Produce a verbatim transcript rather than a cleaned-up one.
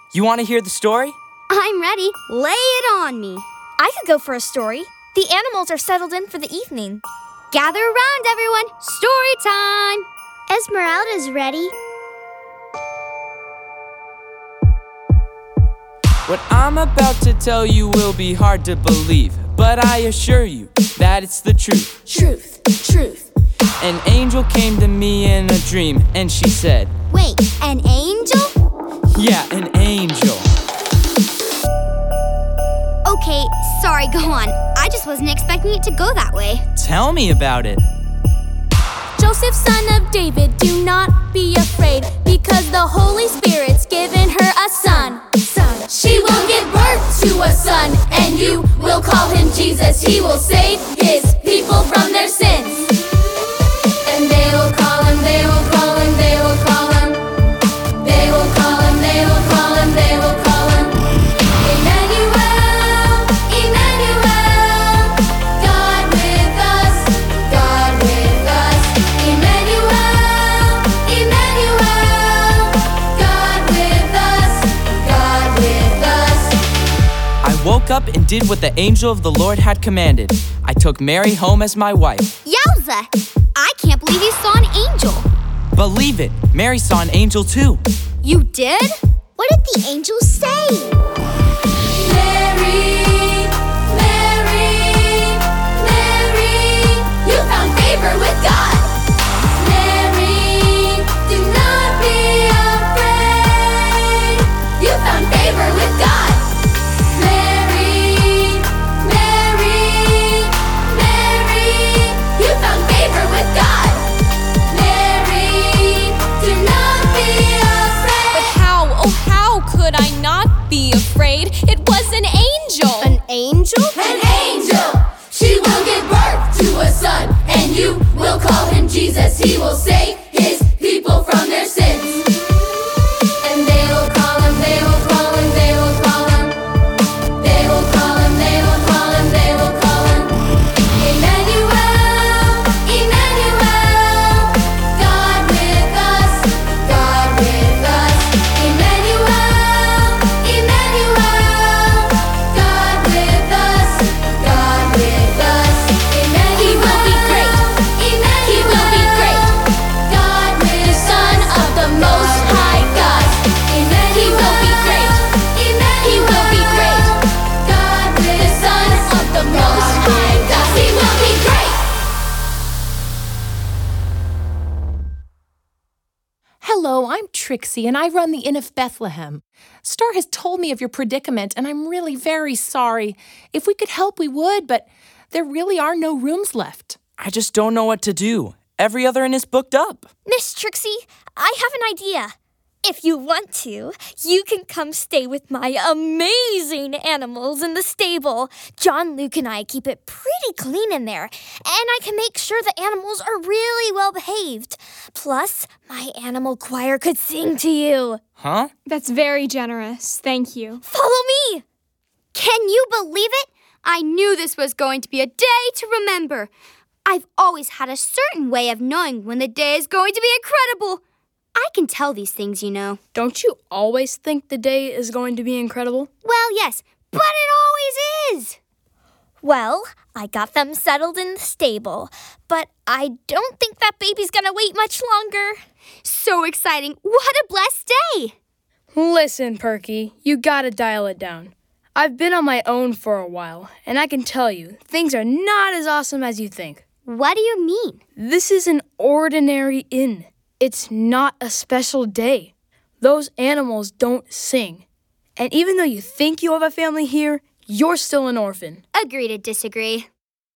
You want to hear the story? I'm ready. Lay it on me. I could go for a story. The animals are settled in for the evening. Gather around, everyone. Story time. Esmeralda's ready. What I'm about to tell you will be hard to believe, but I assure you that it's the truth. Truth, truth. An angel came to me in a dream, and she said, Wait, an angel? yeah, an angel. Okay, sorry, go on. I just wasn't expecting it to go that way. Tell me about it. Joseph, son of David, do not be afraid, because the Holy Spirit's given her a son. Son. She will give birth to a son, and you will call him Jesus. He will save his people from their sins. And they will call him, they will call him, they will call him. They will call him, they will call him, they will call him. Emmanuel, Emmanuel, God with us, God with us. Emmanuel, Emmanuel, God with us, God with us. I woke up and did what the angel of the Lord had commanded. I took Mary home as my wife. Yowza! I can't believe you saw an angel. Believe it, Mary saw an angel too. You did? What did the angel say? Mary, Mary, Mary, you found favor with God. Mary, do not be afraid. You found favor with God. Mary, Mary, Mary, you found favor with God. Mary, do not be afraid. But how, oh how could I not be afraid? It was an angel. An angel? An angel! She will give birth to a son, and you will call him Jesus. He will save his people from their sins. And they will call him, they will call him, they will call him. They will call him, they will call him, they will call him. Emmanuel, Emmanuel, God with us, God with us. Emmanuel, Emmanuel, God with us, God with us. He will be great. He will be great. God with The Son of the Most High God. He will be great. He will be great. God with The Son of the Most High God. He will be great. Hello, I'm Trixie, and I run the Inn of Bethlehem. Star has told me of your predicament, and I'm really very sorry. If we could help, we would, but there really are no rooms left. I just don't know what to do. Every other inn is booked up. Miss Trixie, I have an idea. If you want to, you can come stay with my amazing animals in the stable. John, Luke, and I keep it pretty clean in there, and I can make sure the animals are really well behaved. Plus, my animal choir could sing to you. Huh? That's very generous. Thank you. Follow me! Can you believe it? I knew this was going to be a day to remember. I've always had a certain way of knowing when the day is going to be incredible. I can tell these things, you know. Don't you always think the day is going to be incredible? Well, yes, but it always is. Well, I got them settled in the stable, but I don't think that baby's gonna wait much longer. So exciting. What a blessed day. Listen, Perky, you gotta dial it down. I've been on my own for a while, and I can tell you, things are not as awesome as you think. What do you mean? This is an ordinary inn. It's not a special day. Those animals don't sing. And even though you think you have a family here, you're still an orphan. Agree to disagree.